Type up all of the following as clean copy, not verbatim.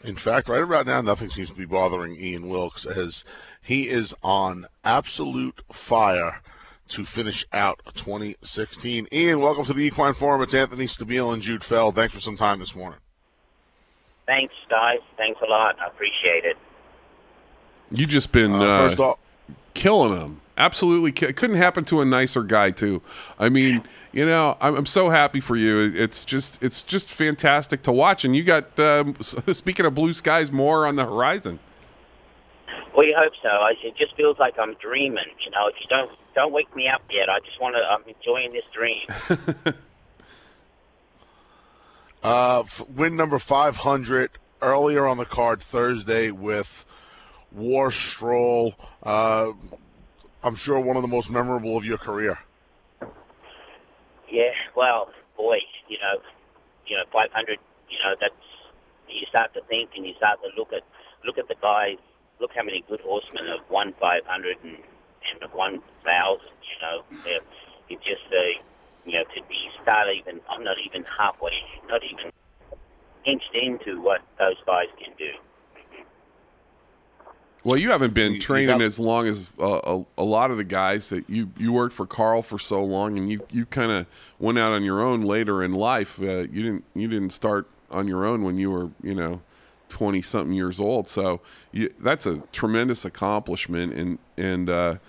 In fact, right about now, nothing seems to be bothering Ian Wilkes as he is on absolute fire to finish out 2016. Ian, welcome to the Equine Forum. It's Anthony Stabile and Jude Feld. Thanks for some time this morning. Thanks, guys. Thanks a lot. I appreciate it. You just been First off, killing them. Absolutely. It couldn't happen to a nicer guy, too. I mean, you know, I'm so happy for you. It's just fantastic to watch. And you got, speaking of blue skies, more on the horizon. We hope so. It just feels like I'm dreaming. You know, if you don't wake me up yet. I'm enjoying this dream. Win number 500 earlier on the card Thursday with War Stroll. I'm sure one of the most memorable of your career. Yeah, well, boy, you know, 500. You know, that's you start to think and you start to look at the guys. Look how many good horsemen have won 500 and have won 1,000. You know, it just you know, to be start even. I'm not even halfway, not even inched into what those guys can do. Well, you haven't been training as long as a lot of the guys that you worked for Carl for so long, and you kind of went out on your own later in life. You didn't start on your own when you were 20-something years old. So that's a tremendous accomplishment, and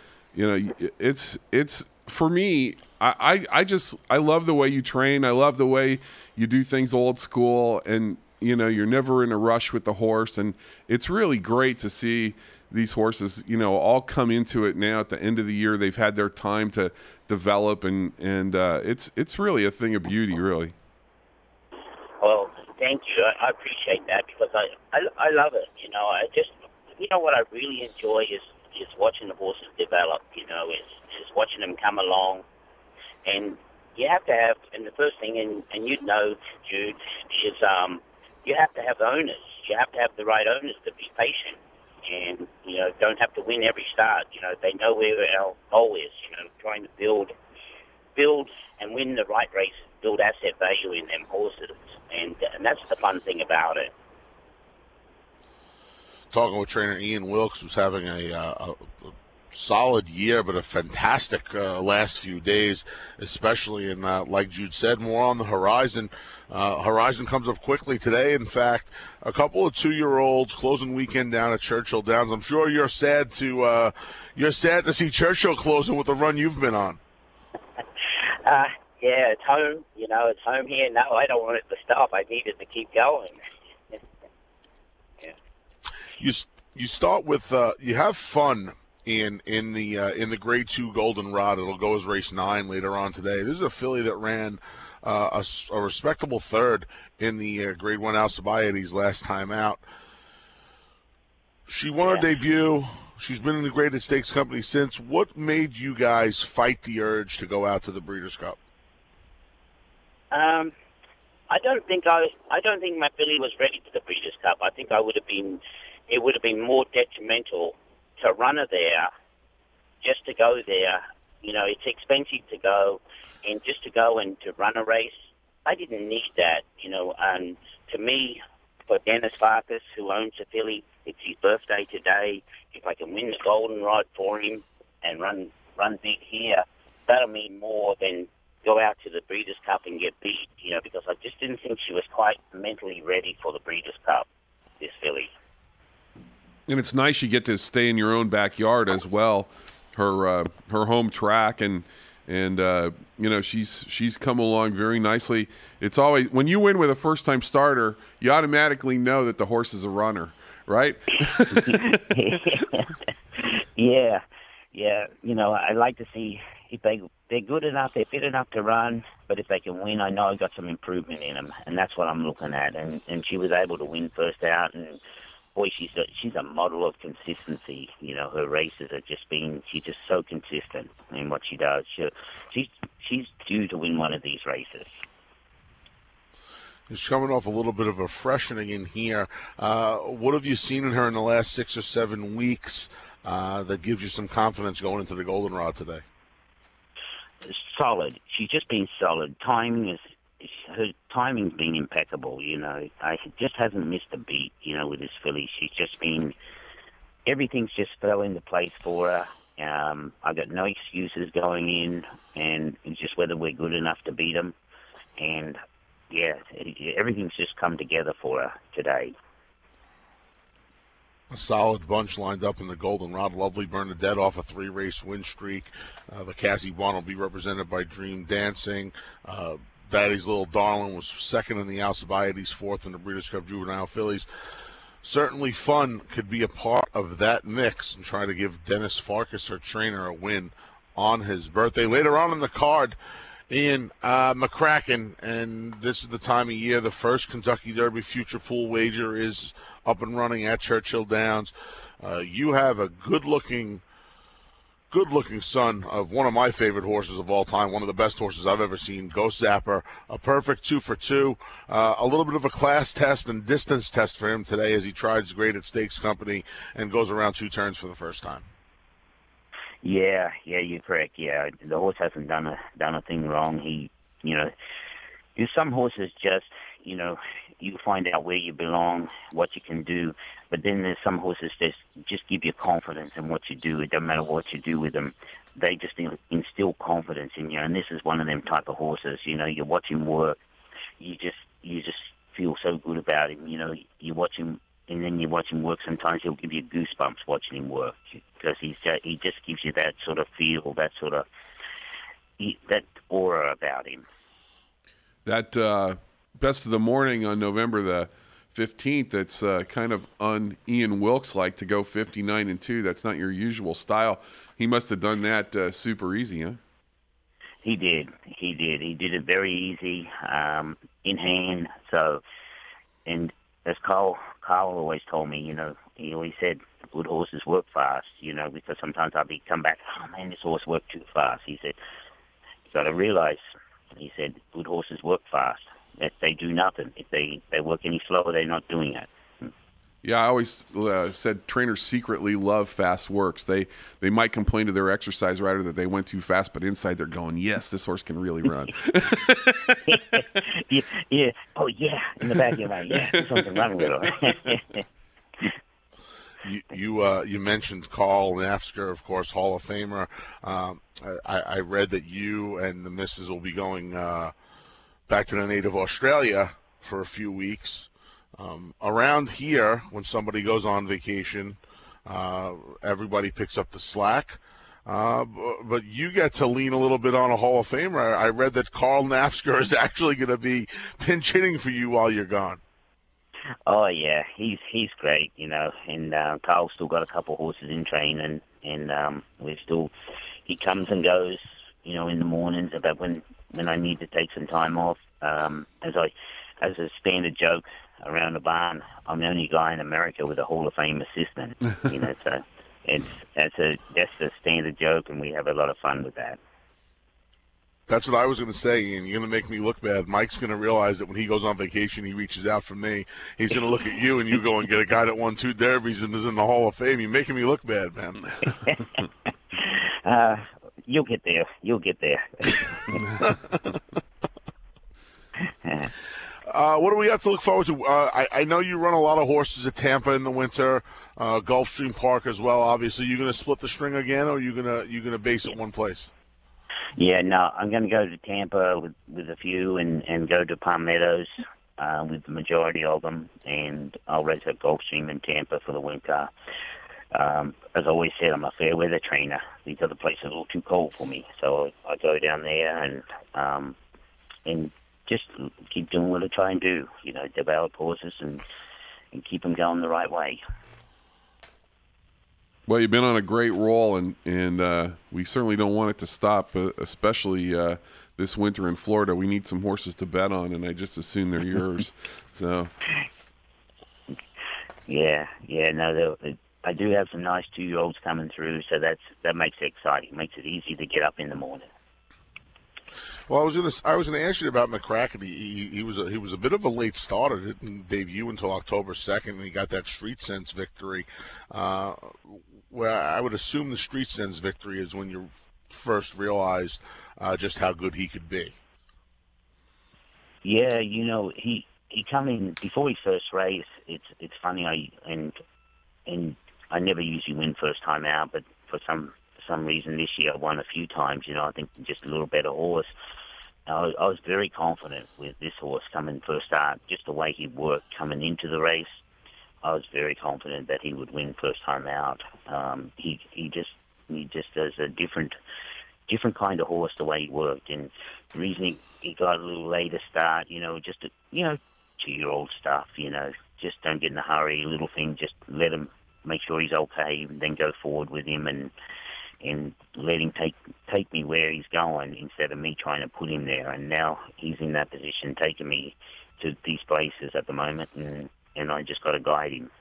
it's for me. I love the way you train. I love the way you do things old school, and you're never in a rush with the horse, and it's really great to see these horses, all come into it now at the end of the year. They've had their time to develop, and it's really a thing of beauty, really. Well, thank you. I appreciate that because I love it. What I really enjoy is watching the horses develop. Is watching them come along, and you have to have. And the first thing, and you'd know, Jude, is you have to have owners. You have to have the right owners to be patient and, don't have to win every start. They know where our goal is, trying to build and win the right races, build asset value in them horses. And that's the fun thing about it. Talking with trainer Ian Wilkes, who's having a solid year, but a fantastic last few days, especially in, like Jude said, more on the horizon. Horizon comes up quickly today. In fact, a couple of 2-year-olds closing weekend down at Churchill Downs. I'm sure you're sad to see Churchill closing with the run you've been on. Yeah, it's home. It's home here. No, I don't want it to stop. I need it to keep going. Yeah. You start with you have fun in the Grade 2 Goldenrod. It'll go as race 9 later on today. This is a filly that ran a respectable third in the Grade 1 Alcibiades last time out. She won her debut. She's been in the Graded Stakes Company since. What made you guys fight the urge to go out to the Breeders' Cup? I don't think my filly was ready for the Breeders' Cup. I think it would have been more detrimental to run her there, just to go there. It's expensive to go, and just to go and to run a race, I didn't need that. And to me, for Dennis Farkas, who owns the filly, it's his birthday today. If I can win the Goldenrod for him and run big here, that'll mean more than go out to the Breeders' Cup and get beat. Because I just didn't think she was quite mentally ready for the Breeders' Cup, this filly. And it's nice you get to stay in your own backyard as well, her home track, and she's come along very nicely. It's always when you win with a first time starter, you automatically know that the horse is a runner, right? Yeah. I like to see if they're good enough, they're fit enough to run, but if they can win, I know I've got some improvement in them, and that's what I'm looking at. And she was able to win first out, and boy, she's a model of consistency. Her races are she's just so consistent in what she does. She's due to win one of these races. She's coming off a little bit of a freshening in here. What have you seen in her in the last 6 or 7 weeks that gives you some confidence going into the Goldenrod today? Solid. She's just been solid. Timing her timing's been impeccable. I just hasn't missed a beat. With this filly, she's just been everything's just fell into place for her. I got no excuses going in, and it's just whether we're good enough to beat them. And yeah, everything's just come together for her today. A solid bunch lined up in the Goldenrod. Lovely Bernadette off a 3-race win streak. The Cassie Bond will be represented by Dream Dancing. Daddy's Little Darling was second in the Alcibiades, fourth in the Breeders' Cup Juvenile Fillies. Certainly Fun could be a part of that mix and try to give Dennis Farkas, her trainer, a win on his birthday. Later on in the card, Ian, McCracken, and this is the time of year the first Kentucky Derby Future Pool wager is up and running at Churchill Downs. You have a good-looking son of one of my favorite horses of all time, one of the best horses I've ever seen, Ghost Zapper, a perfect 2 for 2. A little bit of a class test and distance test for him today as he tries great at Stakes Company and goes around 2 turns for the first time. Yeah, you're correct. Yeah, the horse hasn't done a thing wrong. There's some horses just, you find out where you belong, what you can do, but then there's some horses that just give you confidence in what you do. It doesn't matter what you do with them. They just instill confidence in you, and this is one of them type of horses. You watch him work, you just feel so good about him. You watch him, and then you watch him work. Sometimes he'll give you goosebumps watching him work because he just gives you that sort of feel, that sort of that aura about him. That Best of the Morning on November the 15th, it's kind of un-Ian Wilkes-like to go 59-2. That's not your usual style. He must have done that super easy, huh? He did. He did it very easy, in hand. So, and as Carl always told me, he always said, good horses work fast, because sometimes I'd come back, oh man, this horse worked too fast. He said, you got to realize, he said, good horses work fast. If they do nothing, if they work any slower, they're not doing it. Yeah, I always said trainers secretly love fast works. They might complain to their exercise rider that they went too fast, but inside they're going, yes, this horse can really run. yeah. Oh, yeah. In the back of your mind, yeah, this one can run with her. You mentioned Carl Nafzger, of course, Hall of Famer. I read that you and the missus will be going back to the native Australia for a few weeks. Around here, when somebody goes on vacation, everybody picks up the slack. But you get to lean a little bit on a Hall of Famer. I read that Carl Nafzger is actually going to be pinch hitting for you while you're gone. Oh yeah, he's great, and Carl's still got a couple horses in training, and he comes and goes, in the mornings about when I need to take some time off. As a standard joke around the barn, I'm the only guy in America with a Hall of Fame assistant, so that's a standard joke, and we have a lot of fun with that. That's what I was going to say, and you're going to make me look bad. Mike's going to realize that when he goes on vacation, he reaches out for me. He's going to look at you, and you go and get a guy that won 2 derbies and is in the Hall of Fame. You're making me look bad, man. You'll get there. What do we have to look forward to? I know you run a lot of horses at Tampa in the winter, Gulfstream Park as well. Obviously, you going to split the string again, or you gonna base it one place? Yeah, no, I'm going to go to Tampa with a few and go to Palm Meadows with the majority of them, and I'll race at Gulfstream in Tampa for the winter. As I always said, I'm a fair weather trainer. These other places are a little too cold for me, so I go down there and just keep doing what I try and do, develop horses and keep them going the right way. Well, you've been on a great roll, and we certainly don't want it to stop, especially this winter in Florida. We need some horses to bet on, and I just assume they're yours. So, yeah, no, I do have some nice 2-year-olds coming through, so that makes it exciting. It makes it easy to get up in the morning. Well, I was gonna ask you about McCracken. He was a bit of a late starter. Didn't debut until October 2nd, and he got that Street Sense victory. Where I would assume the Street Sense victory is when you first realized just how good he could be. Yeah, he come in before his first race. It's funny. And I never usually win first time out, but for some reason this year I won a few times. I think just a little better horse. I was very confident with this horse coming first start. Just the way he worked coming into the race, I was very confident that he would win first time out. He just does a different kind of horse the way he worked, and the reason he got a little later start, just 2-year-old stuff, just don't get in a hurry, little thing, just let him make sure he's okay, and then go forward with him and let him take me where he's going instead of me trying to put him there. And now he's in that position, taking me to these places at the moment, and I just got to guide him.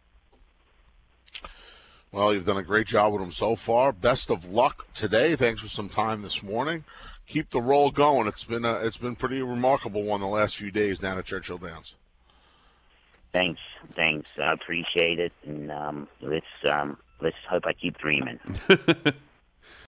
Well, you've done a great job with him so far. Best of luck today. Thanks for some time this morning. Keep the roll going. It's been pretty remarkable one the last few days down at Churchill Downs. Thanks. I appreciate it, and let's hope I keep dreaming.